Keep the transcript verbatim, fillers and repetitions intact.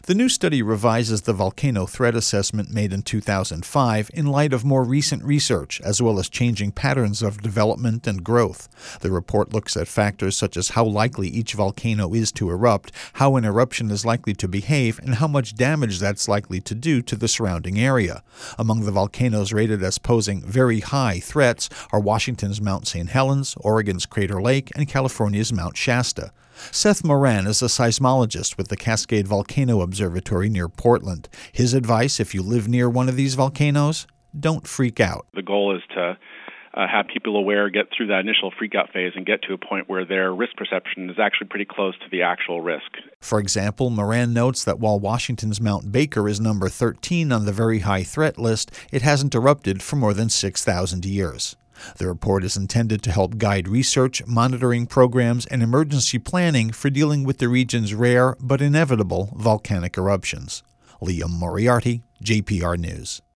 The new study revises the volcano threat assessment made in two thousand five in light of more recent research, as well as changing patterns of development and growth. The report looks at factors such as how likely each volcano is to erupt, how an eruption is likely to behave, and how much damage that's likely to do to the surrounding area. Among the volcanoes rated as posing very high threats are Washington's Mount Saint Helens, Oregon's Crater Lake, and California's Mount Shasta. Seth Moran is a seismologist with the Cascade Volcano Observatory near Portland. His advice, if you live near one of these volcanoes, don't freak out. The goal is to uh, have people aware, get through that initial freak-out phase, and get to a point where their risk perception is actually pretty close to the actual risk. For example, Moran notes that while Washington's Mount Baker is number thirteen on the very high threat list, it hasn't erupted for more than six thousand years. The report is intended to help guide research, monitoring programs, and emergency planning for dealing with the region's rare but inevitable volcanic eruptions. Liam Moriarty, J P R News.